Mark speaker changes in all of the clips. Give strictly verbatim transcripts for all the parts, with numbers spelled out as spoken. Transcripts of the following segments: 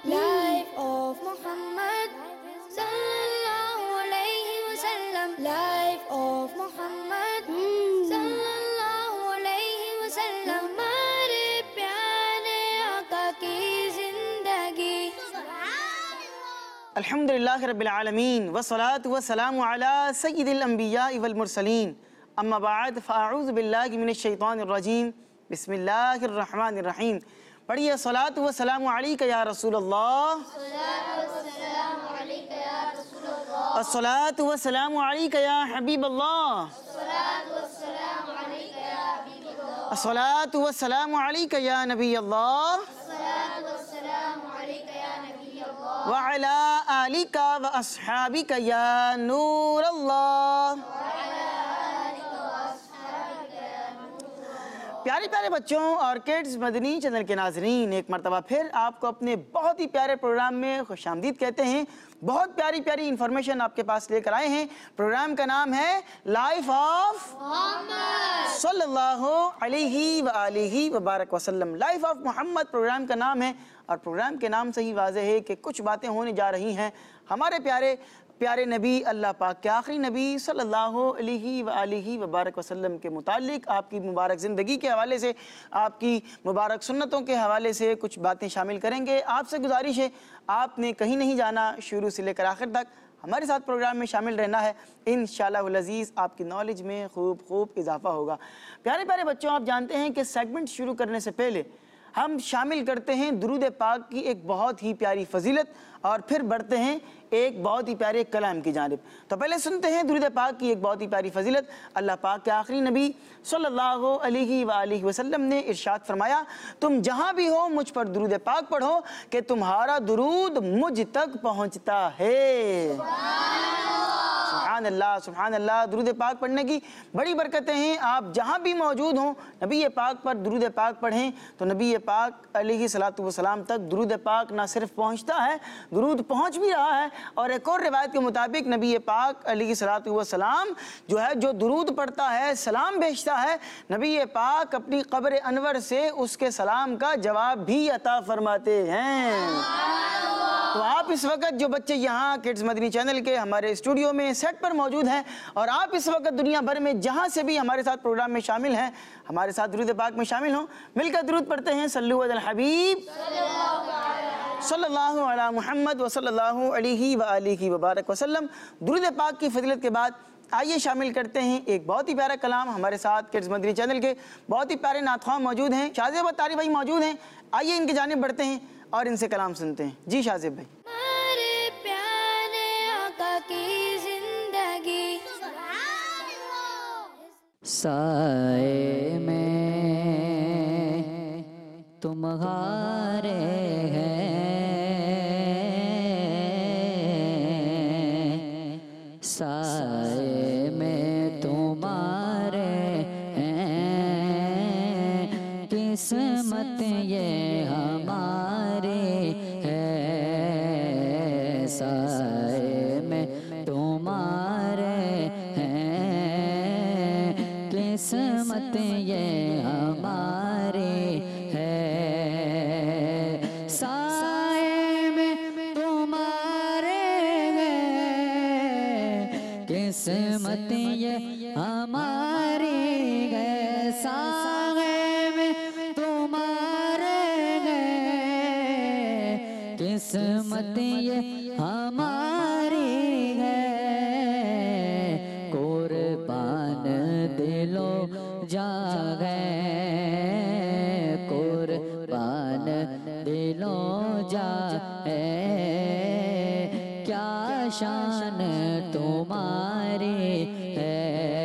Speaker 1: Life of Muhammad sallallahu alayhi wa sallam. Life of Muhammad sallallahu alayhi wa sallam. हमारे प्यारे आका की जिंदगी।
Speaker 2: अल्हम्दुलिल्लाहि रब्बिल आलमीन वस्सलातु वस्सलामु अला सय्यिदिल अंबिया वल मुरसलीन अम्मा बाद फ़अऊज़ु बिल्लाहि मिनश शैतानिर रजीम बिस्मिल्लाहिर रहमानिर रहीम। पढ़िए सलातु व सलामु अलैका या रसूलल्लाह, अस्सलातु व सलामु अलैका या हबीबल्लाह, अस्सलातु व सलामु अलैका या नबीयल्लाह व अला आलिका व अस्हाबिका या नूरल्लाह। प्यारे प्यारे बच्चों और किड्स मदनी चैनल के नाजरीन, एक मरतबा फिर आपको अपने बहुत ही प्यारे प्रोग्राम में खुशामदीद कहते हैं। बहुत प्यारी प्यारी इंफॉर्मेशन आपके पास लेकर आए हैं। प्रोग्राम का नाम है लाइफ ऑफ मोहम्मद सल्लल्लाहु अलैहि व आलिहि व बारक वसल्लम। लाइफ ऑफ मोहम्मद प्रोग्राम का नाम है और प्रोग्राम के नाम से ही वाज़ेह है कि कुछ बातें होने जा रही हैं हमारे प्यारे प्यारे नबी अल्लाह पाक के आखिरी नबी सल्लल्लाहु अलैहि व आलिहि व बारक वसल्लम के मुतालिक, आपकी मुबारक ज़िंदगी के हवाले से, आपकी मुबारक सुन्नतों के हवाले से कुछ बातें शामिल करेंगे। आपसे गुजारिश है, आपने कहीं नहीं जाना, शुरू से लेकर आखिर तक हमारे साथ प्रोग्राम में शामिल रहना है। इंशाअल्लाहुल अज़ीज़ आपकी नॉलेज में खूब खूब इजाफा होगा। प्यारे प्यारे बच्चों, आप जानते हैं कि सेगमेंट शुरू करने से पहले हम शामिल करते हैं दुरूद पाक की एक बहुत ही प्यारी फजीलत और फिर बढ़ते हैं एक बहुत ही प्यारे कलाम की जानिब। तो पहले सुनते हैं दुरूद पाक की एक बहुत ही प्यारी फजीलत। अल्लाह पाक के आखिरी नबी सल्लल्लाहु अलैहि व आलिहि वसल्लम ने इरशाद फरमाया, तुम जहाँ भी हो मुझ पर दुरूद पाक पढ़ो कि तुम्हारा दुरूद मुझ तक पहुँचता है। सुभान अल्लाह, सुभान अल्लाह। दुरूद पाक पढ़ने की बड़ी बरकतें हैं। आप जहाँ भी मौजूद हों नबी पाक पर दुरूद पाक पढ़ें तो नबी पाक अलैहि सलातु व सलाम तक दुरूद पाक ना सिर्फ पहुँचता है, दुरूद पहुँच भी रहा है। और एक और रिवायत के मुताबिक नबी पाक अलैहि सलातु व सलाम जो है, जो दुरूद पढ़ता है, सलाम भेजता है, नबी पाक अपनी कब्र अनवर से उसके सलाम का जवाब भी अता फरमाते हैं। तो आप इस वक्त जो बच्चे यहाँ किड्स मदनी चैनल के हमारे स्टूडियो में सेट पर मौजूद हैं और आप इस वक्त दुनिया भर में जहाँ से भी हमारे साथ प्रोग्राम में शामिल हैं, हमारे साथ दुरूद पाक में शामिल हों, मिलकर दुरूद पढ़ते हैं। सल्लु अलल हबीब सल्लल्लाहु अला मुहम्मद व सल्लल्लाहु अलैहि व आलिहि व बारक वसल्लम। दुरूद पाक की फजीलत के बाद आइए शामिल करते हैं एक बहुत ही प्यारा कलाम। हमारे साथ किड्स मदनी चैनल के बहुत ही प्यारे नातख़्वाह मौजूद हैं, शाज़ेब व तारी भाई मौजूद हैं। आइए इनकी जानिब बढ़ते हैं और इनसे कलाम सुनते हैं। जी शाज़ेब भाई।
Speaker 1: हमारे प्यारे आका की जिंदगी।
Speaker 3: साए में तुम्हारे हैं, साए में तुम्हारे हैं, किस्मत ये हमारे है। साए में तुम्हारे हैं, किस्मत ये हमारे है। साए में तुम्हारे हैं, किस्मत ये हमारी है। साए में तुम्हारे हैं, किस्मत ये हमारी है। कुर्बान दिलो जा गए, कुर्बान दिलो जा है। क्या शान तुम्हारी है,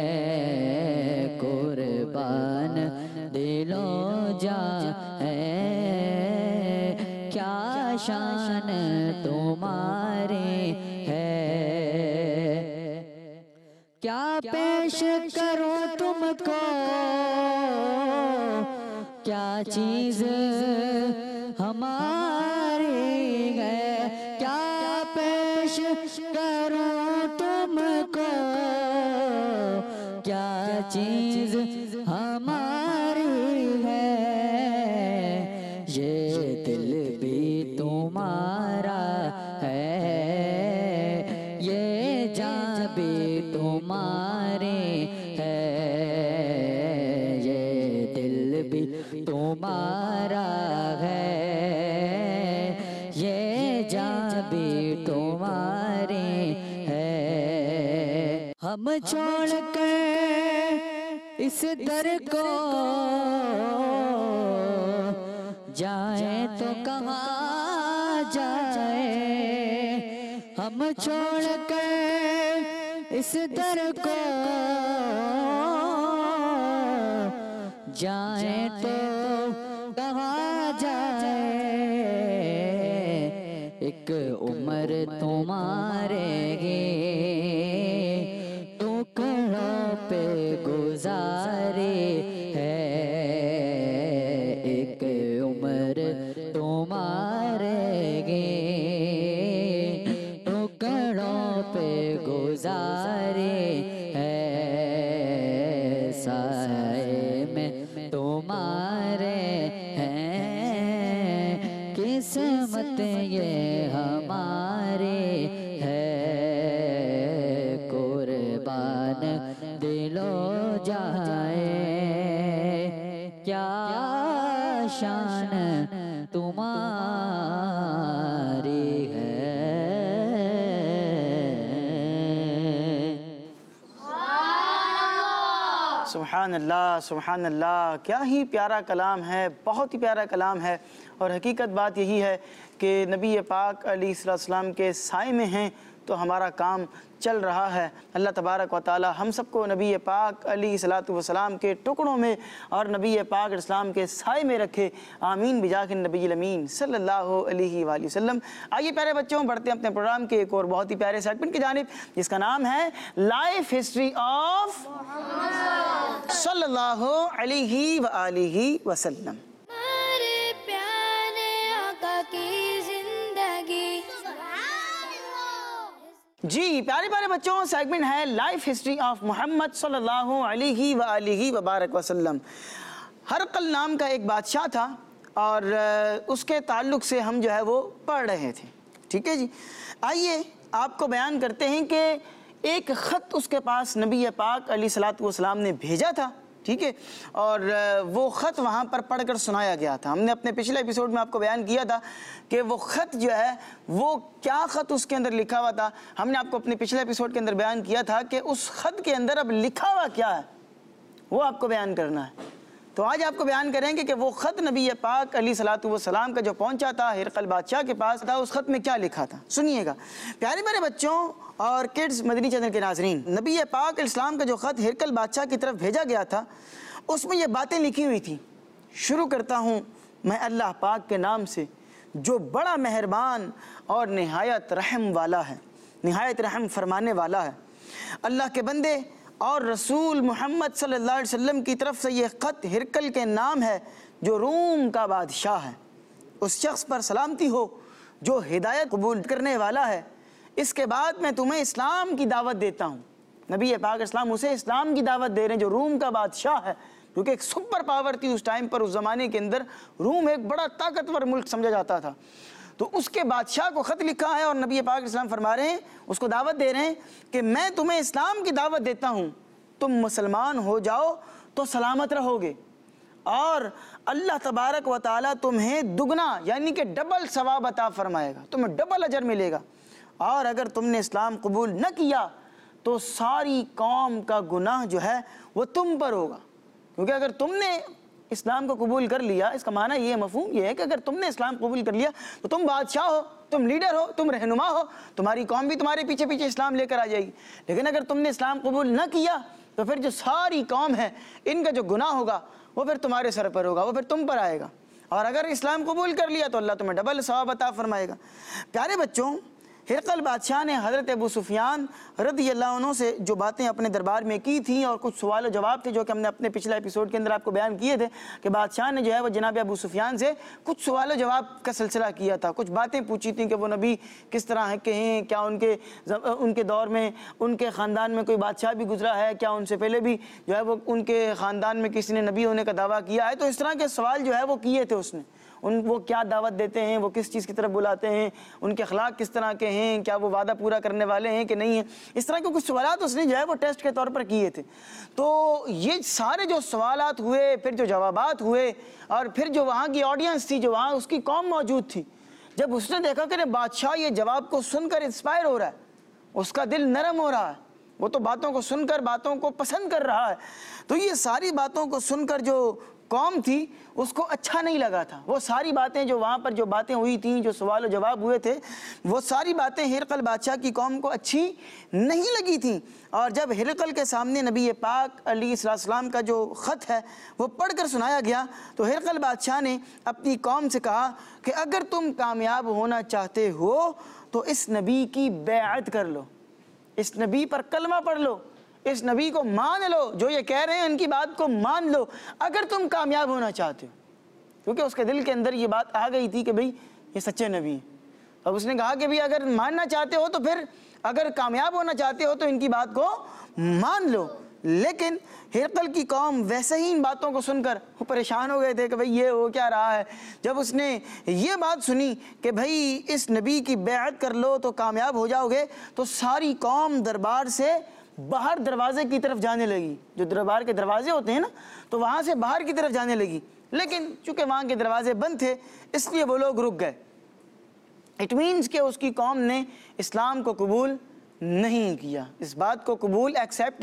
Speaker 3: कुर्बान दिलो जा है। क्या शान तुम्हारी है। क्या पेश करूं तुमको, क्या चीज हमारी है। क्या पेश करूं तुमको, क्या चीज हमारी है। ये दिल भी तुम्हारा तुम्हारा है, ये जान भी तुम्हारी है। हम छोड़ कर इस दर को जाए तो कहाँ जाए, हम छोड़ कर इस दर को जाए तो कहाँ जाए। एक उम्र तुम्हारे टुकड़ों पे गुजारे है, एक उम्र तुम्हारे टुकड़ों पे गुजारे है, साए में तुम्हारे हैं, किस्मत ये हमारे है, कुर्बान दिलो जाए, क्या शान तुम्हारी है।
Speaker 2: सुभान अल्लाह, सुभान अल्लाह, क्या ही प्यारा कलाम है, बहुत ही प्यारा कलाम है। और हकीकत बात यही है कि नबी पाक अलैहिस्सलाम के साए में हैं तो हमारा काम चल रहा है। अल्लाह तबारक व तआला हम सबको नबी पाक अलैहिस्सलाम के टुकड़ों में और नबी पाक इस्लाम के साए में रखे, आमीन बिजाहिन नबील अमीन सल्लल्लाहु अलैहि वसल्लम। आइए प्यारे बच्चों, बढ़ते हैं अपने प्रोग्राम के एक और बहुत ही प्यारे सेगमेंट की जानिब, जिसका नाम है लाइफ हिस्ट्री ऑफ सल्लल्लाहु अलैहि व आलिहि वसल्लम।
Speaker 1: हमारे प्यारे आका की जिंदगी।
Speaker 2: जी प्यारे प्यारे बच्चों, सेगमेंट है लाइफ हिस्ट्री ऑफ मोहम्मद सल्लल्लाहु अलैहि व आलिहि व बारक वसल्लम। हरकल नाम का एक बादशाह था और उसके ताल्लुक से हम जो है वो पढ़ रहे थे। ठीक है जी, आइए आपको बयान करते हैं कि एक ख़त उसके पास नबी पाक अलैहिस्सलातु वस्सलाम ने भेजा था। ठीक है, और वो ख़त वहाँ पर पढ़कर सुनाया गया था। हमने अपने पिछले एपिसोड में आपको बयान किया था कि वो ख़त जो है वो क्या ख़त उसके अंदर लिखा हुआ था। हमने आपको अपने पिछले एपिसोड के अंदर बयान किया था कि उस ख़त के अंदर अब लिखा हुआ क्या है वो आपको बयान करना है। तो आज आपको बयान करेंगे कि वो ख़त नबी पाक अलैहिस्सलातु वस्सलाम का जो पहुंचा था हिरकल बादशाह के पास था, उस ख़त में क्या लिखा था। सुनिएगा प्यारे प्यारे बच्चों और किड्स मदनी चैनल के नाज़रीन, नबी पाक इस्लाम का जो ख़त हिरकल बादशाह की तरफ भेजा गया था उसमें ये बातें लिखी हुई थी। शुरू करता हूँ मैं अल्लाह पाक के नाम से जो बड़ा मेहरबान और नहायत रहम वाला है, नहायत रहम फरमाने वाला है। अल्लाह के बंदे और रसूल मोहम्मद सल्लल्लाहु अलैहि वसल्लम की तरफ से ये ख़त हिरकल के नाम है जो रूम का बादशाह है। उस शख्स पर सलामती हो जो हिदायत कबूल करने वाला है। इसके बाद मैं तुम्हें इस्लाम की दावत देता हूँ। नबी पाक इस्लाम उसे इस्लाम की दावत दे रहे हैं जो रूम का बादशाह है, क्योंकि एक सुपर पावर थी उस टाइम पर। उस ज़माने के अंदर रूम एक बड़ा ताकतवर मुल्क समझा जाता था। तो उसके बादशाह को ख़त लिखा है और नबी पाक इस्लाम फरमा रहे हैं, उसको दावत दे रहे हैं कि मैं तुम्हें इस्लाम की दावत देता हूँ, तुम मुसलमान हो जाओ तो सलामत रहोगे और अल्लाह तबारक व तआला तुम्हें दुगना यानी कि डबल सवाब अता फरमाएगा, तुम्हें डबल अजर मिलेगा। और अगर तुमने इस्लाम कबूल न किया तो सारी कौम का गुनाह जो है वो तुम पर होगा। क्योंकि अगर तुमने इस्लाम को कबूल कर लिया, इसका माना ये मफहूम ये है कि अगर तुमने इस्लाम कबूल कर लिया तो तुम बादशाह हो, तुम लीडर हो, तुम रहनुमा हो, तुम्हारी कौम भी तुम्हारे पीछे पीछे इस्लाम लेकर आ जाएगी। लेकिन अगर तुमने इस्लाम कबूल न किया तो फिर जो सारी कौम है इनका जो गुनाह होगा वो फिर तुम्हारे सर पर होगा, वो फिर तुम पर आएगा। और अगर इस्लाम कबूल कर लिया तो अल्लाह तुम्हें डबल सवाब अता फरमाएगा। प्यारे बच्चों, हिरकल बादशाह ने हज़रत अबू सुफियान रज़ियल्लाहु अन्हु से जो बातें अपने दरबार में की थी और कुछ सवाल जवाब थे जो कि हमने अपने पिछले एपिसोड के अंदर आपको बयान किए थे कि बादशाह ने जो है वो जनाब अबू सुफियान से कुछ सवाल जवाब का सिलसिला किया था। कुछ बातें पूछी थी कि वो नबी किस तरह के हैं, क्या उनके उनके दौर में उनके ख़ानदान में कोई बादशाह भी गुजरा है, क्या उनसे पहले भी जो है वो उनके ख़ानदान में किसी ने नबी होने का दावा किया है। तो इस तरह के सवाल जो है वो किए थे उसने। उन वो क्या दावत देते हैं, वो किस चीज़ की तरफ बुलाते हैं, उनके अखलाक किस तरह के हैं, क्या वो वादा पूरा करने वाले हैं कि नहीं है। इस तरह के कुछ सवालात उसने जो है वो टेस्ट के तौर पर किए थे। तो ये सारे जो सवालात हुए, फिर जो जवाबात हुए, और फिर जो वहाँ की ऑडियंस थी, जो वहाँ उसकी कौम मौजूद थी, जब उसने देखा कि बादशाह ये जवाब को सुनकर इंस्पायर हो रहा है, उसका दिल नरम हो रहा है, वो तो बातों को सुनकर बातों को पसंद कर रहा है, तो ये सारी बातों को सुनकर जो कौम थी उसको अच्छा नहीं लगा था। वो सारी बातें जो वहाँ पर जो बातें हुई थी, जो सवाल और जवाब हुए थे, वो सारी बातें हिरकल बादशाह की कौम को अच्छी नहीं लगी थी। और जब हिरकल के सामने नबी पाक अलैहिस्सलाम का जो ख़त है वो पढ़कर सुनाया गया, तो हिरकल बादशाह ने अपनी कौम से कहा कि अगर तुम कामयाब होना चाहते हो तो इस नबी की बैअत कर लो, इस नबी पर कलमा पढ़ लो, इस नबी को मान लो, जो ये कह रहे हैं उनकी बात को मान लो, अगर तुम कामयाब होना चाहते हो। क्योंकि उसके दिल के अंदर ये बात आ गई थी कि भाई ये सच्चे नबी हैं। अब उसने कहा कि भाई अगर मानना चाहते हो तो फिर, अगर कामयाब होना चाहते हो तो इनकी बात को मान लो। लेकिन हिरकल की कौम वैसे ही इन बातों को सुनकर वो परेशान हो गए थे कि भाई ये हो क्या रहा है। जब उसने ये बात सुनी कि भाई इस नबी की बैअत कर लो तो कामयाब हो जाओगे, तो सारी कौम दरबार से बाहर दरवाजे की तरफ जाने लगी। जो दरबार के दरवाजे होते हैं ना, तो वहाँ से बाहर की तरफ जाने लगी। लेकिन चूँकि वहाँ के दरवाजे बंद थे इसलिए वो लोग रुक गए। इट मीन्स कि उसकी कौम ने इस्लाम को कबूल नहीं किया, इस बात को कबूल एक्सेप्ट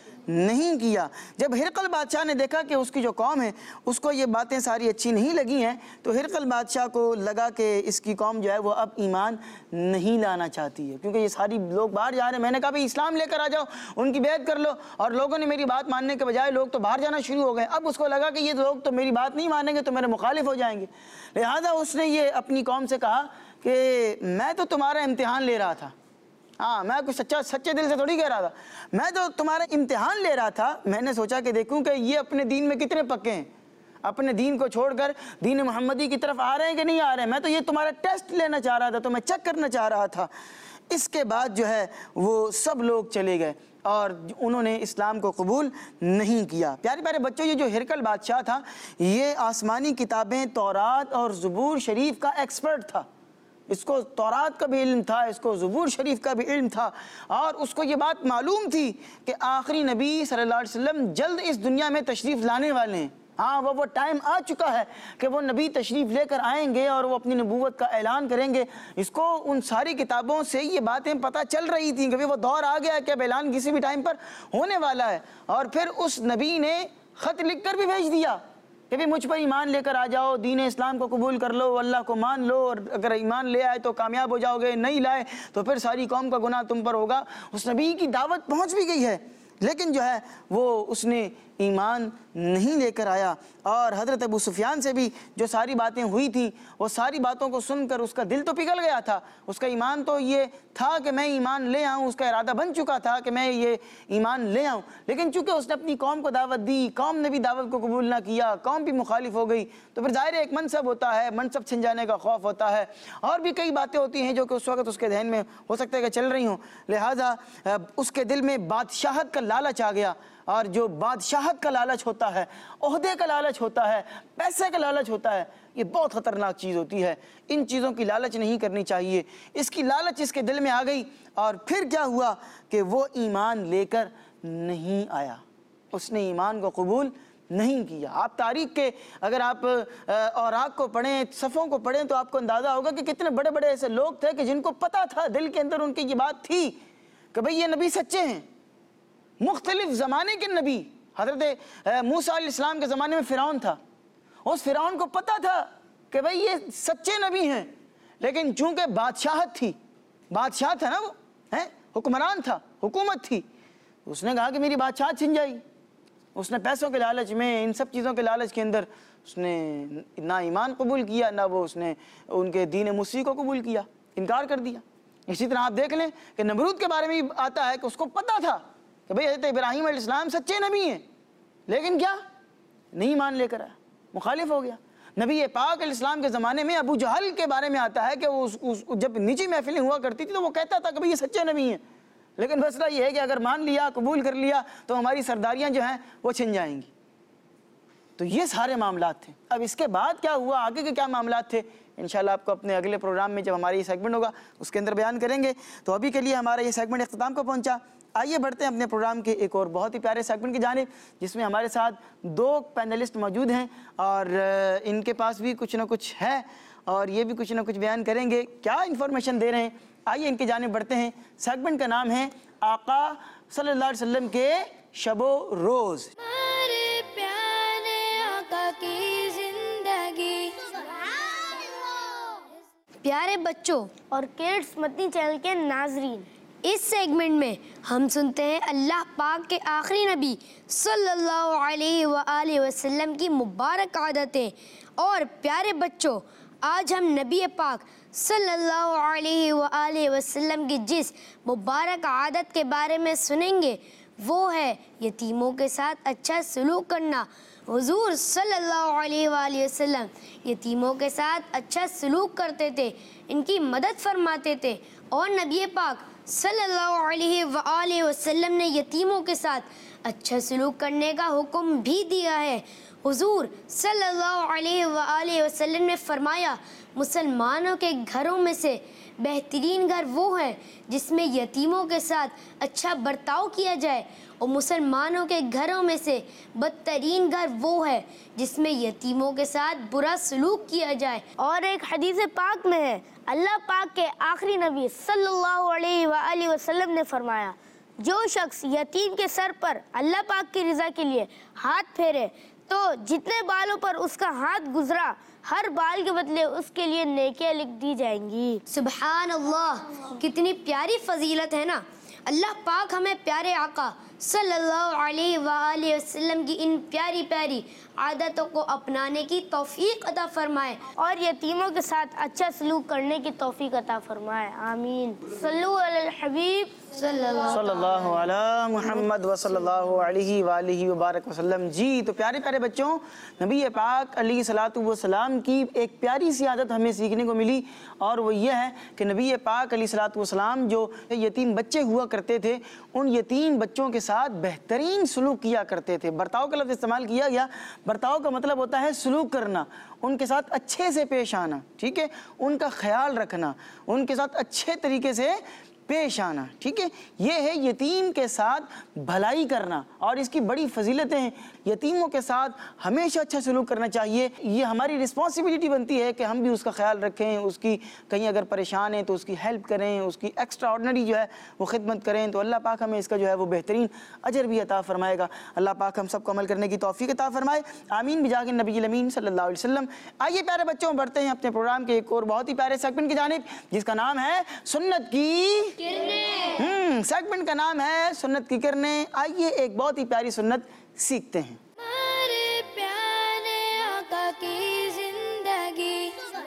Speaker 2: नहीं किया। जब हिरकल बादशाह ने देखा कि उसकी जो कौम है उसको ये बातें सारी अच्छी नहीं लगी हैं, तो हिरकल बादशाह को लगा कि इसकी कौम जो है वो अब ईमान नहीं लाना चाहती है, क्योंकि ये सारी लोग बाहर जा रहे हैं। मैंने कहा भाई इस्लाम लेकर आ जाओ, उनकी बैत कर लो, और लोगों ने मेरी बात मानने के बजाय लोग तो बाहर जाना शुरू हो गए। अब उसको लगा कि ये लोग तो मेरी बात नहीं मानेंगे तो मेरे मुखालिफ हो जाएंगे। लिहाजा उसने ये अपनी कौम से कहा कि मैं तो तुम्हारा इम्तिहान ले रहा था, हाँ मैं कुछ सच्चा सच्चे दिल से थोड़ी कह रहा था, मैं तो तुम्हारा इम्तिहान ले रहा था। मैंने सोचा कि देखूं कि ये अपने दीन में कितने पक्के हैं, अपने दीन को छोड़कर दीन मोहम्मदी की तरफ आ रहे हैं कि नहीं आ रहे हैं। मैं तो ये तुम्हारा टेस्ट लेना चाह रहा था, तो मैं चेक करना चाह रहा था। इसके बाद जो है वो सब लोग चले गए और उन्होंने इस्लाम को कबूल नहीं किया। प्यारे प्यारे बच्चों, ये जो हिरकल बादशाह था ये आसमानी किताबें तौरात और ज़बूर शरीफ का एक्सपर्ट था। इसको तौरात का भी इल्म था, इसको ज़बूर शरीफ का भी इल्म था, और उसको ये बात मालूम थी कि आखिरी नबी सल्लल्लाहु अलैहि वसल्लम जल्द इस दुनिया में तशरीफ़ लाने वाले हैं। हाँ वो वो टाइम आ चुका है कि वो नबी तशरीफ़ लेकर आएंगे और वो अपनी नबूवत का ऐलान करेंगे। इसको उन सारी किताबों से ये बातें पता चल रही थी कि वो दौर आ गया है कि अब ऐलान किसी भी टाइम पर होने वाला है। और फिर उस नबी ने ख़त लिख कर भी भेज दिया कि भाई मुझ पर ईमान लेकर आ जाओ, दीन इस्लाम को कबूल कर लो, अल्लाह को मान लो, और अगर ईमान ले आए तो कामयाब हो जाओगे, नहीं लाए तो फिर सारी कौम का गुनाह तुम पर होगा। उस नबी की दावत पहुंच भी गई है, लेकिन जो है वो उसने ईमान नहीं लेकर आया। और हज़रत अबू सुफियान से भी जो सारी बातें हुई थी वो सारी बातों को सुनकर उसका दिल तो पिघल गया था। उसका ईमान तो ये था कि मैं ईमान ले आऊँ, उसका इरादा बन चुका था कि मैं ये ईमान ले आऊँ, लेकिन चूँकि उसने अपनी कौम को दावत दी, कौम ने भी दावत को कबूल ना किया, कौम भी मुखालिफ हो गई, तो फिर ज़ाहिर एक मनसब होता है, मनसब छिन जाने का खौफ होता है, और भी कई बातें होती हैं जो कि उस वक्त उसके जहन में हो सकता है कि चल रही हों। लिहाजा उसके दिल में बादशाहत का लालच आ गया, और जो बादशाहत का लालच होता है, ओहदे का लालच होता है, पैसे का लालच होता है, ये बहुत ख़तरनाक चीज़ होती है। इन चीज़ों की लालच नहीं करनी चाहिए। इसकी लालच इसके दिल में आ गई, और फिर क्या हुआ कि वो ईमान लेकर नहीं आया, उसने ईमान को कबूल नहीं किया। आप तारीख़ के अगर आप औराक को पढ़ें, सफ़ों को पढ़ें, तो आपको अंदाज़ा होगा कि कितने बड़े बड़े ऐसे लोग थे कि जिनको पता था, दिल के अंदर उनकी ये बात थी कि भाई ये नबी सच्चे हैं। मुख्तलिफ ज़माने के नबी, हज़रत मूसा अलैहिस्सलाम के ज़माने में फ़िरौन था, उस फ़िरौन को पता था कि भाई ये सच्चे नबी हैं, लेकिन चूँकि बादशाहत थी, बादशाह था ना वो, हैं हुक्मरान था, हुकूमत थी, उसने कहा कि मेरी बादशाहत छिन जाएगी। उसने पैसों के लालच में, इन सब चीज़ों के लालच के अंदर उसने ना ईमान कबूल किया, ना वो उसने उनके दीन मुसी को कबूल किया, इनकार कर दिया। इसी तरह आप देख लें कि नमरूद के बारे में आता है कि उसको पता था कि भाई हज़रत इब्राहीम अलैहिस्सलाम सच्चे नबी हैं, लेकिन क्या नहीं मान लेकर आया, मुखालिफ हो गया। नबी पाक अलैहिस्सलाम के ज़माने में अबू जहल के बारे में आता है कि वो उस, उस, जब निजी महफिलें हुआ करती थी तो वो कहता था कि भाई ये सच्चे नबी हैं, लेकिन मसला ये है कि अगर मान लिया, कबूल कर लिया, तो हमारी सरदारियाँ जो हैं वो छिन जाएंगी। तो ये सारे मामलात थे। अब इसके बाद क्या हुआ, आगे के क्या मामलात थे, इंशाल्लाह आपको अपने अगले प्रोग्राम में जब हमारी ये सेगमेंट होगा उसके अंदर बयान करेंगे। तो अभी के लिए हमारा ये सेगमेंट इख्तिताम को पहुंचा। आइए बढ़ते हैं अपने प्रोग्राम के एक और बहुत ही प्यारे सेगमेंट की जानिब, जिसमें हमारे साथ दो पैनलिस्ट मौजूद हैं और इनके पास भी कुछ ना कुछ है और ये भी कुछ ना कुछ बयान करेंगे, क्या इन्फॉर्मेशन दे रहे हैं। आइए इनकी जानिब बढ़ते हैं। सेगमेंट का नाम है आका सल्लल्लाहु अलैहि वसल्लम के शबो रोज़।
Speaker 1: हमारे प्यारे आका की जिंदगी। प्यारे बच्चों और किड्स मदनी चैनल के नाजरीन, इस सेगमेंट में हम सुनते हैं अल्लाह पाक के आखिरी नबी सल्लल्लाहु अलैहि वआलैहि वसल्लम की मुबारक आदतें। और प्यारे बच्चों, आज हम नबी पाक सल्लल्लाहु अलैहि वआलैहि वसल्लम की जिस मुबारक आदत के बारे में सुनेंगे वो है यतीमों के साथ अच्छा सलूक करना। हुजूर सल्लल्लाहु अलैहि वआलैहि वसल्लम यतीमों के साथ अच्छा सलूक करते थे, इनकी मदद फरमाते थे। और नबी पाक सल्लल्लाहु अलैहि वआलैहि वसल्लम ने यतीमों के साथ अच्छा सलूक करने का हुक्म भी दिया है। हुजूर सल्लल्लाहु अलैहि वआलैहि वसल्लम ने फरमाया, मुसलमानों के घरों में से बेहतरीन घर वो है जिसमें यतीमों के साथ अच्छा बर्ताव किया जाए, और मुसलमानों के घरों में से बदतरीन घर वो है जिसमें यतीमों के साथ बुरा सलूक किया जाए। और एक हदीस पाक में है, अल्लाह पाक के आखिरी नबी सल्लल्लाहु अलैहि वआलैहि वसल्लम ने फरमाया, जो शख्स यतीम के सर पर अल्लाह पाक की रज़ा के लिए हाथ फेरे तो जितने बालों पर उसका हाथ गुजरा हर बाल के बदले उसके लिए नेकियां लिख दी जाएंगी। सुभान अल्लाह, कितनी प्यारी फजीलत है ना। अल्लाह पाक हमें प्यारे आका सल्लल्लाहु अलैहि वआलैहि वसल्लम की इन प्यारी प्यारी आदतों को अपनाने की तौफीक अता फरमाए और यतीमों के साथ अच्छा सलूक करने की तौफीक अता फरमाए। आमीन। सल्लु अलल हबीब
Speaker 2: सल्लल्लाहु अला मुहम्मद व सल्लल्लाहु अलैहि वालिहि व बारक वसल्लम। जी तो प्यारे प्यारे बच्चों, नबी पाक अलैहि सलातु व सलाम की एक प्यारी सी आदत हमें सीखने को मिली और वो ये है कि नबी पाक अलैहि सलातु व सलाम जो यतीम बच्चे हुआ करते थे उन यतीम बच्चों के साथ बेहतरीन सलूक किया करते थे। बर्ताव का लफ्ज़ इस्तेमाल किया गया, बर्ताव का मतलब होता है सलूक करना, उनके साथ अच्छे से पेश आना, ठीक है, उनका ख्याल रखना, उनके साथ अच्छे तरीके से पेश आना, ठीक है। ये है यतीम के साथ भलाई करना और इसकी बड़ी फजीलतें हैं। यतीमों के साथ हमेशा अच्छा सलूक करना चाहिए। ये हमारी रिस्पॉन्सिबिलिटी बनती है कि हम भी उसका ख्याल रखें, उसकी कहीं अगर परेशान है तो उसकी हेल्प करें, उसकी एक्स्ट्रा ऑर्डनरी जो है वो खिदमत करें, तो अल्लाह पाक हमें इसका जो है वो बेहतरीन अजर भी अता फरमाएगा। अल्लाह पाक हम सबको अमल करने की तौफीक अता फरमाए। आमीन बिजाके नबी अमीन सल्लल्लाहु अलैहि वसल्लम। आइए प्यारे बच्चों, बढ़ते हैं अपने प्रोग्राम के एक और बहुत ही प्यारे सेगमेंट की जानिब जिसका नाम है सुन्नत की हम्म सेगमेंट का नाम है सुन्नत की किरणें। आइए एक बहुत ही प्यारी सुन्नत सीखते हैं।
Speaker 1: हमारे प्यारे आका की जिंदगी।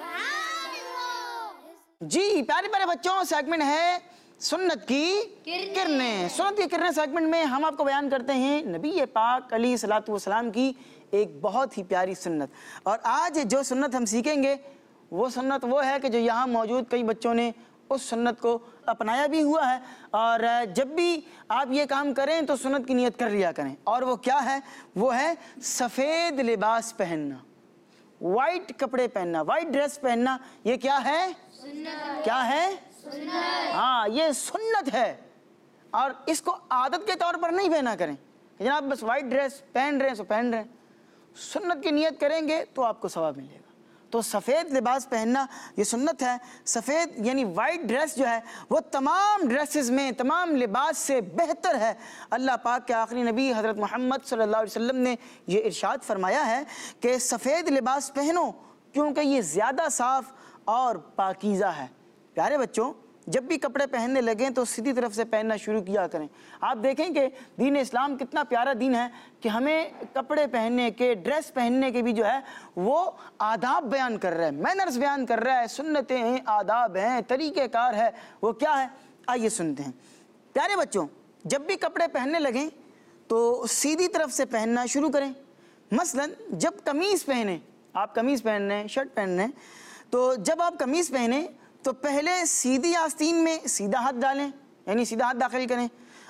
Speaker 2: जी प्यारे प्यारे बच्चों, सेगमेंट है सुन्नत की किरणें। सुन्नत की किरणें सेगमेंट में हम आपको बयान करते हैं नबी पाक अलैहि सलातु व सलाम की एक बहुत ही प्यारी सुन्नत। और आज जो सुन्नत हम सीखेंगे वो सुन्नत वो है कि जो यहाँ मौजूद कई बच्चों ने उस सुन्नत को अपनाया भी हुआ है। और जब भी आप ये काम करें तो सुन्नत की नियत कर लिया करें। और वो क्या है? वो है सफ़ेद लिबास पहनना, वाइट कपड़े पहनना, वाइट ड्रेस पहनना। ये क्या है? सुन्नत। क्या है? सुन्नत। हाँ, ये सुन्नत है। और इसको आदत के तौर पर नहीं पहना करें कि जनाब बस वाइट ड्रेस पहन रहे हैं तो पहन रहे हैं। सुन्नत की नियत करेंगे तो आपको सवाब मिलेगा। तो सफ़ेद लिबास पहनना ये सुन्नत है। सफ़ेद यानी वाइट ड्रेस जो है वो तमाम ड्रेसेस में, तमाम लिबास से बेहतर है। अल्लाह पाक के आखिरी नबी हज़रत मोहम्मद सल्लल्लाहु अलैहि वसल्लम ने ये इरशाद फरमाया है कि सफ़ेद लिबास पहनो क्योंकि ये ज़्यादा साफ़ और पाकीज़ा है। प्यारे बच्चों, जब भी कपड़े पहनने लगें तो सीधी तरफ से पहनना शुरू किया करें। आप देखें कि दीन इस्लाम कितना प्यारा दीन है कि हमें कपड़े पहनने के, ड्रेस पहनने के भी जो है वो आदाब बयान कर रहा है, मैनर्स बयान कर रहा है, सुन्नतें हैं, आदाब हैं, तरीक़ेकार है। वो क्या है? आइए सुनते हैं। प्यारे बच्चों, जब भी कपड़े पहनने लगें तो सीधी तरफ से पहनना शुरू करें। मसलन जब कमीज़ पहने, आप कमीज़ पहन रहे हैं, शर्ट पहन रहे हैं, तो जब आप कमीज़ पहने तो पहले सीधी आस्तीन में सीधा हाथ डालें, यानी सीधा हाथ दाखिल करें।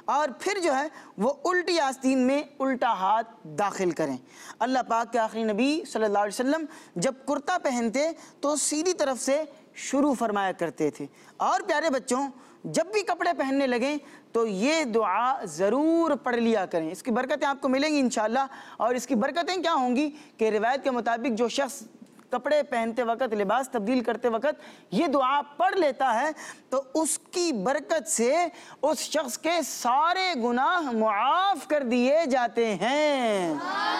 Speaker 2: और फिर जो है वो उल्टी आस्तीन में उल्टा हाथ दाखिल करें। अल्लाह पाक के आखिरी नबी सल्लल्लाहु अलैहि वसल्लम जब कुर्ता पहनते तो सीधी तरफ से शुरू फरमाया करते थे। और प्यारे बच्चों, जब भी कपड़े पहनने लगें तो ये दुआ ज़रूर पढ़ लिया करें, इसकी बरकतें आपको मिलेंगी इंशाअल्लाह। और इसकी बरकतें क्या होंगी कि रिवायत के मुताबिक जो शख्स कपड़े पहनते वक्त, लिबास तब्दील करते वक्त ये दुआ पढ़ लेता है तो उसकी बरकत से उस शख्स के सारे गुनाह मुआफ़ कर दिए जाते हैं।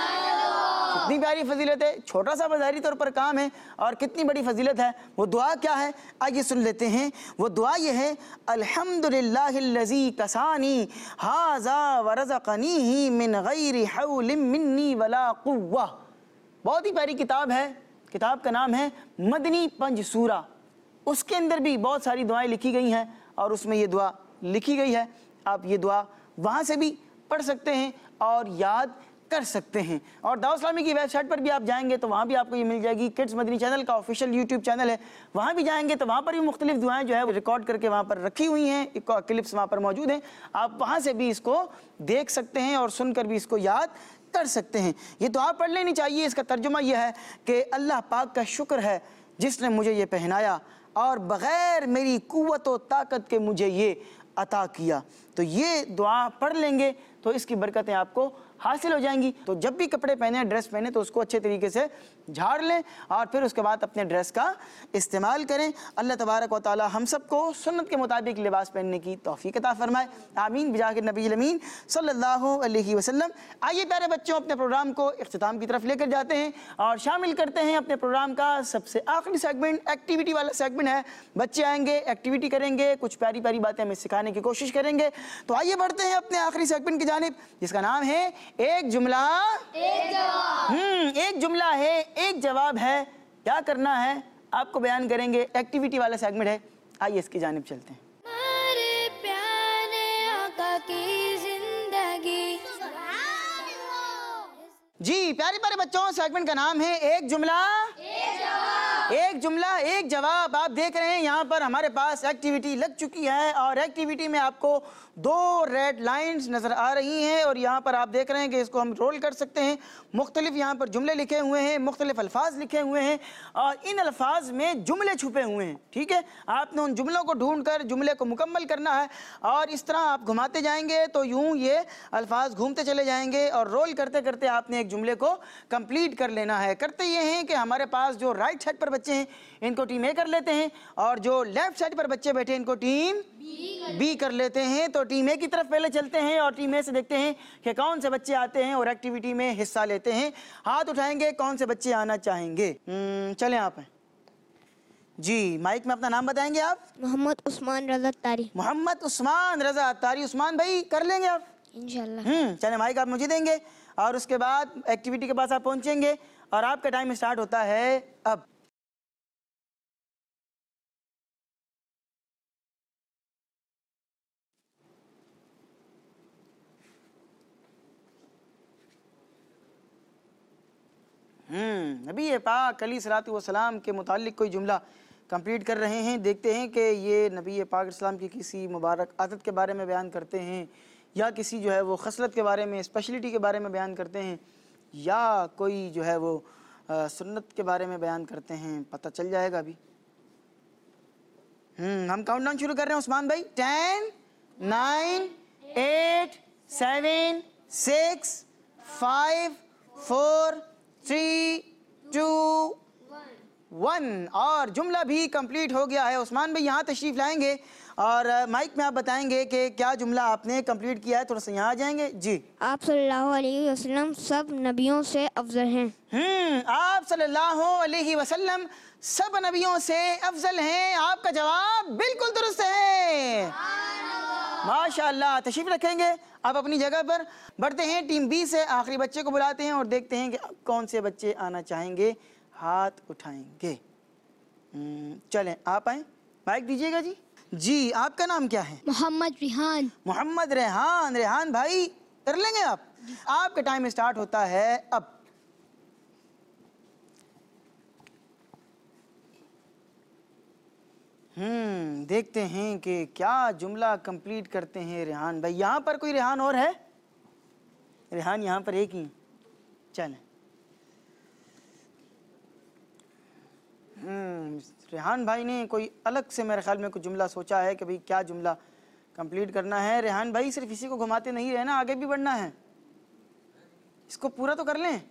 Speaker 2: कितनी प्यारी फजीलत है, छोटा सा बज़ाहिरी तौर पर काम है और कितनी बड़ी फजीलत है। वो दुआ क्या है, आइए सुन लेते हैं। वो दुआ ये है, अल्हम्दुलिल्लाहिल्लज़ी कसानी हाज़ा व रज़क़नीही मिन गैरि हौलिन मिन्नी वला कुव्वा। बहुत ही प्यारी किताब है, किताब का नाम है मदनी पंज सूरा। उसके अंदर भी बहुत सारी दुआएं लिखी गई हैं और उसमें ये दुआ लिखी गई है। आप ये दुआ वहाँ से भी पढ़ सकते हैं और याद कर सकते हैं। और दावत इस्लामी की वेबसाइट पर भी आप जाएंगे तो वहाँ भी आपको ये मिल जाएगी। किड्स मदनी चैनल का ऑफिशियल यूट्यूब चैनल है, वहाँ भी जाएंगे तो वहाँ पर भी मुख्तलिफ दुआएं जो है वो रिकॉर्ड करके वहाँ पर रखी हुई हैं, क्लिप्स वहाँ पर मौजूद हैं। आप वहाँ से भी इसको देख सकते हैं और सुनकर भी इसको याद कर सकते हैं। ये दुआ पढ़ लेनी चाहिए। इसका तर्जुमा यह है कि अल्लाह पाक का शुक्र है जिसने मुझे ये पहनाया और बग़ैर मेरी कुव्वत व ताकत के मुझे ये अता किया। तो ये दुआ पढ़ लेंगे तो इसकी बरकतें आपको हासिल हो जाएंगी। तो जब भी कपड़े पहने, ड्रेस पहने तो उसको अच्छे तरीके से झाड़ लें और फिर उसके बाद अपने ड्रेस का इस्तेमाल करें। अल्लाह तबारक व तआला हम सबको सुन्नत के मुताबिक लिबास पहनने की तौफीक अता फरमाए। आमीन बिजाह नबी अमीन सल्लल्लाहु अलैहि वसल्लम। आइए प्यारे बच्चों, अपने प्रोग्राम को इख्तिताम की तरफ लेकर जाते हैं और शामिल करते हैं अपने प्रोग्राम का सबसे आखिरी सेगमेंट, एक्टिविटी वाला सेगमेंट है। बच्चे आएंगे, एक्टिविटी करेंगे, कुछ प्यारी प्यारी बातें हमें सिखाने की कोशिश करेंगे। तो आइए बढ़ते हैं अपने आखिरी सेगमेंट की जानिब, जिसका नाम है एक जुमला एक जवाब। हम्म एक जुमला है, एक जवाब है। क्या करना है आपको बयान करेंगे। एक्टिविटी वाला सेगमेंट है, आइए इसकी जानिब चलते हैं।
Speaker 1: हमारे प्यारे आका की जिंदगी।
Speaker 2: जी प्यारे प्यारे बच्चों, सेगमेंट का नाम है एक जुमला एक जवाब। एक जुमला एक जवाब। आप देख रहे हैं यहाँ पर हमारे पास एक्टिविटी लग चुकी है और एक्टिविटी में आपको दो रेड लाइंस नज़र आ रही हैं और यहाँ पर आप देख रहे हैं कि इसको हम रोल कर सकते हैं। मुख्तलिफ यहाँ पर जुमले लिखे हुए हैं, मुख्तलिफ अल्फाज लिखे हुए हैं और इन अल्फाज में जुमले छुपे हुए हैं। ठीक है, आपने उन जुमलों को ढूंढ कर जुमले को मुकम्मल करना है और इस तरह आप घुमाते जाएंगे तो यूँ ये अल्फाज घूमते चले जाएंगे और रोल करते करते आपने एक जुमले को कंप्लीट कर लेना है। करते ये हैं कि हमारे पास जो राइट साइड पर बच्चे हैं इनको टीम ए कर लेते हैं और जो लेफ्ट साइड पर बच्चे बैठे हैं इनको टीम बी कर लेते हैं। तो टीम ए की तरफ पहले चलते हैं और टीम ए से देखते हैं कि कौन से बच्चे आते हैं और एक्टिविटी में हिस्सा लेते हैं। हाथ उठाएंगे कौन से बच्चे आना चाहेंगे। चलें आप हैं जी, माइक में अपना नाम बताएंगे आप।
Speaker 1: मोहम्मद उस्मान रजा अत्तारी।
Speaker 2: मोहम्मद उस्मान रजा अत्तारी। उस्मान भाई कर लेंगे आप
Speaker 1: इंशाल्लाह।
Speaker 2: हम्म चलें, माइक आप मुझे देंगे और उसके बाद एक्टिविटी के पास आप पहुंचेंगे और आपका टाइम स्टार्ट होता है अब। हम्म नबी पाक अलैहिस्सलातु वस्सलाम के मुतालिक कोई जुमला कंप्लीट कर रहे हैं। देखते हैं कि ये नबी पाक इस्लाम की किसी मुबारक आदत के बारे में बयान करते हैं या किसी जो है वो खसलत के बारे में, स्पेशलिटी के बारे में बयान करते हैं या कोई जो है वो आ, सुन्नत के बारे में बयान करते हैं। पता चल जाएगा अभी। हम्म हम काउंटडाउन शुरू कर रहे हैं उस्मान भाई। Ten, nine, eight, seven, six, five, four, three, two, one. और जुमला भी कंप्लीट हो गया है। उस्मान भाई यहाँ तशरीफ़ लाएंगे और माइक में आप बताएंगे कि क्या जुमला आपने कंप्लीट किया है। थोड़ा सा यहाँ आ जाएंगे जी।
Speaker 4: आप सल्लल्लाहु अलैहि वसल्लम सब नबियों से अफजल हैं।
Speaker 2: हम्म आप सल्लल्लाहु अलैहि वसल्लम सब नबियों से अफजल हैं। आपका जवाब बिल्कुल दुरुस्त है, माशाअल्लाह। तशरीफ रखेंगे आप अपनी जगह पर। बढ़ते हैं टीम बी से, आखिरी बच्चे को बुलाते हैं और देखते हैं कि कौन से बच्चे आना चाहेंगे, हाथ उठाएंगे। चलें आप आए, माइक दीजिएगा जी। जी आपका नाम क्या है?
Speaker 4: मोहम्मद रिहान।
Speaker 2: मोहम्मद रेहान। रेहान भाई कर लेंगे आप। आपका टाइम स्टार्ट होता है अब। हम्म देखते हैं कि क्या जुमला कंप्लीट करते हैं रेहान भाई। यहाँ पर कोई रेहान और है? रेहान यहाँ पर एक ही। चलें, हम्म रेहान भाई ने कोई अलग से मेरे ख्याल में कुछ जुमला सोचा है कि भाई क्या जुमला कंप्लीट करना है। रेहान भाई सिर्फ इसी को घुमाते नहीं रहना, आगे भी बढ़ना है, इसको पूरा तो कर लें।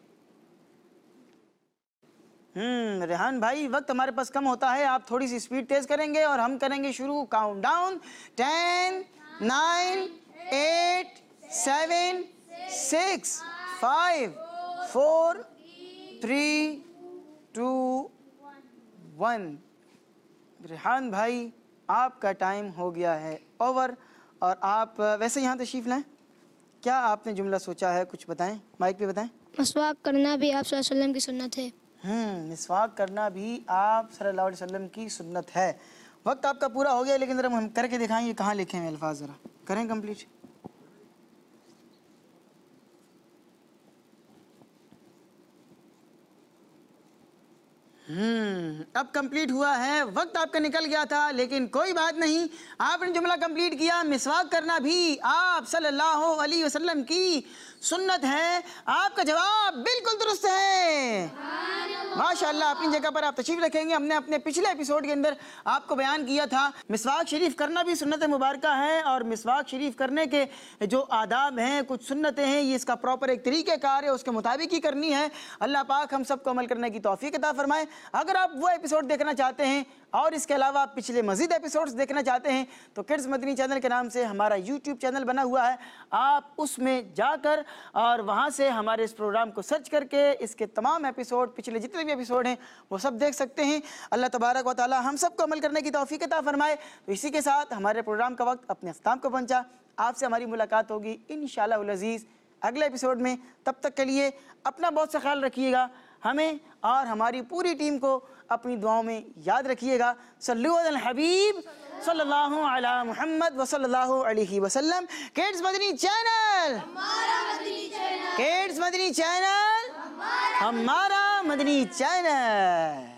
Speaker 2: हम्म रेहान भाई वक्त हमारे पास कम होता है, आप थोड़ी सी स्पीड तेज करेंगे और हम करेंगे शुरू। Count down, ten, nine, eight, seven, six, five, four, three, two, one. Rehan भाई आपका टाइम हो गया है ओवर। और आप वैसे यहाँ तशरीफ़ लाएं, क्या आपने जुमला सोचा है, कुछ बताएं, माइक पे बताएं।
Speaker 1: मसवाक करना भी आप सल्लल्लाहु अलैहि वसल्लम की सुन्नत है।
Speaker 2: हम्म मिसवाक करना भी आप सल्लल्लाहु अलैहि वसल्लम की सुन्नत है। वक्त आपका पूरा हो गया, लेकिन ज़रा हम करके दिखाएं ये कहाँ लिखे हैं अल्फाज, ज़रा करें कंप्लीट। हम्म अब कंप्लीट हुआ है। वक्त आपका निकल गया था, लेकिन कोई बात नहीं, आपने जुमला कंप्लीट किया। मिसवाक करना भी आप सल्लल्लाहु अलैहि वसल्लम की सुन्नत है। आपका जवाब बिल्कुल दुरुस्त है। माशाअल्लाह, अपनी जगह पर आप तशरीफ रखेंगे। हमने अपने पिछले एपिसोड के अंदर आपको बयान किया था मिसवाक शरीफ करना भी सुन्नत मुबारका है, और मिसवाक शरीफ करने के जो आदाब हैं, कुछ सुन्नतें हैं, ये इसका प्रॉपर एक तरीक़ेकार है, उसके मुताबिक ही करनी है। अल्लाह पाक हम सबको अमल करने की तौफीक अता फरमाए। अगर आप वो एपिसोड देखना चाहते हैं और इसके अलावा आप पिछले मज़ीद एपिसोड्स देखना चाहते हैं तो किड्स मदनी चैनल के नाम से हमारा यूट्यूब चैनल बना हुआ है। आप उसमें जाकर और वहाँ से हमारे इस प्रोग्राम को सर्च करके इसके तमाम एपिसोड, पिछले जितने भी एपिसोड हैं, वो सब देख सकते हैं। अल्लाह तबारक व तआला हम सबको अमल करने की तौफीक अता फरमाए। तो इसी के साथ हमारे प्रोग्राम का वक्त अपने अख्ताम को पहुँचा। आपसे हमारी मुलाकात होगी इंशाअल्लाह उल अज़ीज़ अगले एपिसोड में। तब तक के लिए अपना बहुत सा ख्याल रखिएगा, हमें और हमारी पूरी टीम को अपनी दुआओं में याद रखिएगा। सल्लु अल हबीब सल्लल्लाहु अला मुहम्मद व सल्लल्लाहु अलैहि वसल्लम। Kids Madani channel, kids Madani channel, हमारा मदनी चैनल।